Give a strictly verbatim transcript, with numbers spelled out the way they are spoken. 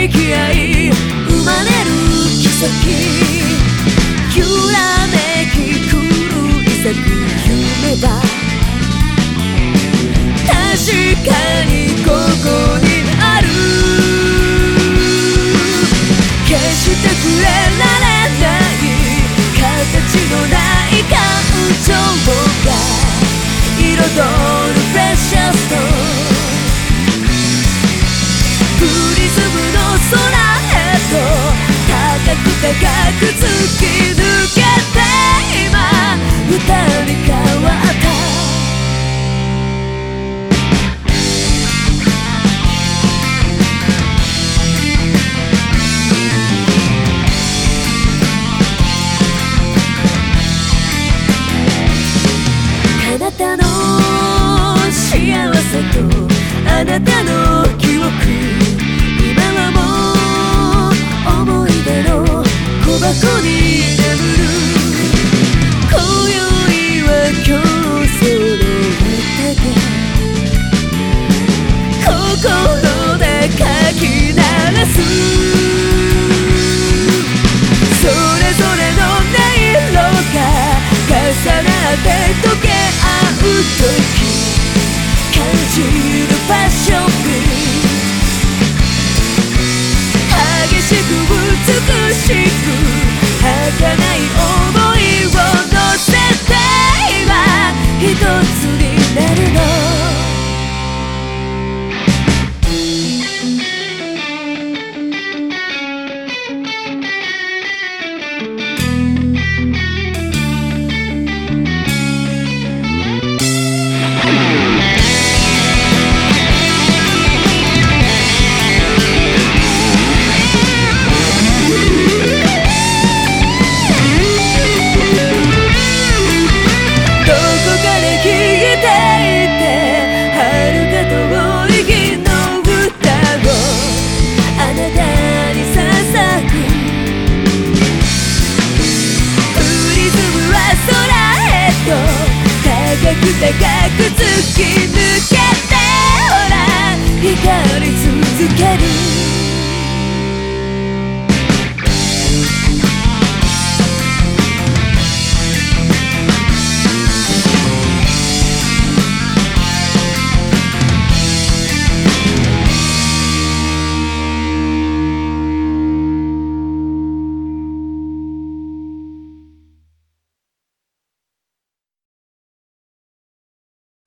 めき合い生まれる奇跡きらめき狂い咲く夢だ確かにここにある決して触れられない形のない感情が彩るプレシャストプリズムの空へと高く高く突き抜けて今歌に変わったあなたの幸せとあなたの記憶今はもう思い出の小箱に眠る今宵は競争の歌が心でかき鳴らすそれぞれの音色が重なって溶け合う時感じるパッションに激しく美しく儚い想いを乗せて今一つになるの高く突き抜けてほら光